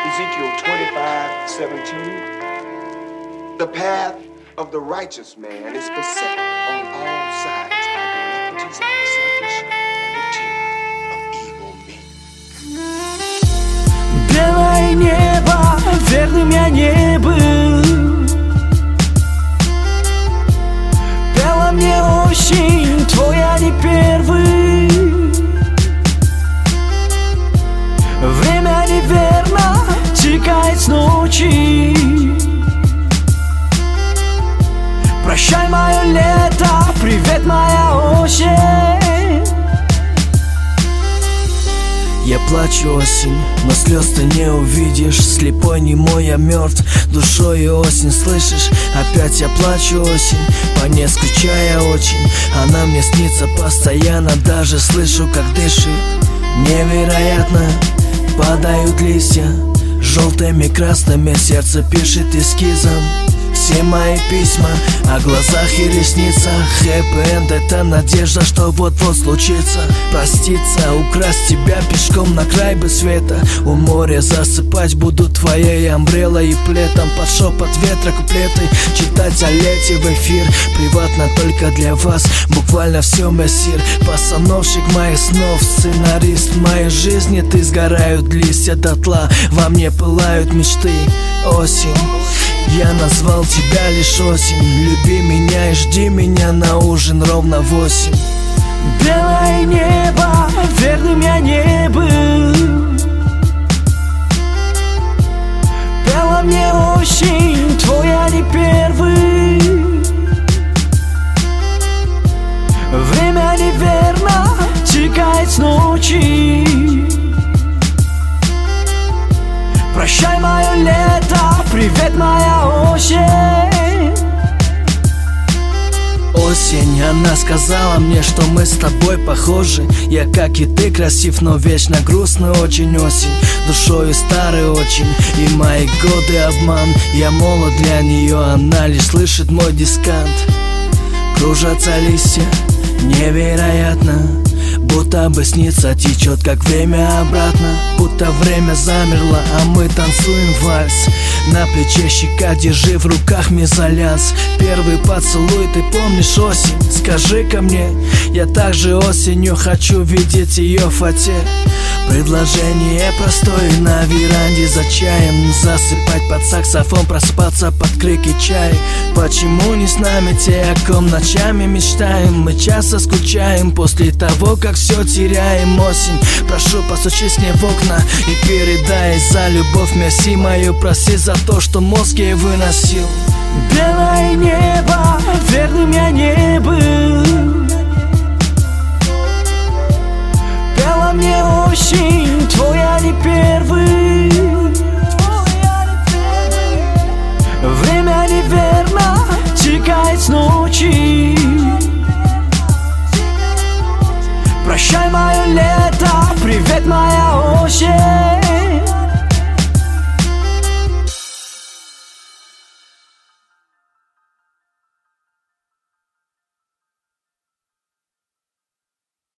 Ezekiel 25:17. The path of the righteous man is beset on all sides by the iniquities of the selfish and the tyranny of evil men. Белое небо, верным я не был. Пела мне осень, твоя не первый. Время неверно текает с ночи. Прощай, мое лето, привет, моя осень. Я плачу, осень, но слез ты не увидишь. Слепой, немой, я мертв, душой осень, слышишь? Опять я плачу, осень, по ней скучая очень. Она мне снится постоянно, даже слышу, как дышит. Невероятно, падают листья, желтыми, красными, сердце пишет эскизом. Все мои письма о глазах и ресницах. Хэппи-энд — это надежда, что вот-вот случится. Проститься, украсть тебя пешком на край бы света. У моря засыпать буду твоей амбреллой и плетом. Под шепот ветра куплеты читать о лете в эфир. Приватно только для вас, буквально все, мессир. Постановщик моих снов, сценарист моей жизни. Ты сгорают листья дотла, во мне пылают мечты. Осень, я назвал тебя лишь осень. Люби меня и жди меня на ужин ровно в 8. Белое небо, верным я не был. Пела мне осень, твоя не первый. Время неверно текает с ночи. Прощай, мое лето, привет, моя осень. Осень, она сказала мне, что мы с тобой похожи. Я, как и ты, красив, но вечно грустный очень осень. Душою старый очень, и мои годы обман. Я молод для нее, она лишь слышит мой дискант. Кружатся листья, невероятно. Будто бы снится, течет как время обратно. Будто время замерло, а мы танцуем вальс. На плече щека, держи в руках мезальянс. Первый поцелуй, ты помнишь осень? Скажи-ка мне, я также осенью хочу видеть ее в фате. Предложение простое на веранде за чаем. Засыпать под саксофон, просыпаться под крики чай. Почему не с нами те, о ком ночами мечтаем? Мы часто скучаем после того, как все теряем. Осень, прошу, постучись мне в окна и передай за любовь мерси мою. Проси за то, что мозг ей выносил. Белое небо, верным я не был.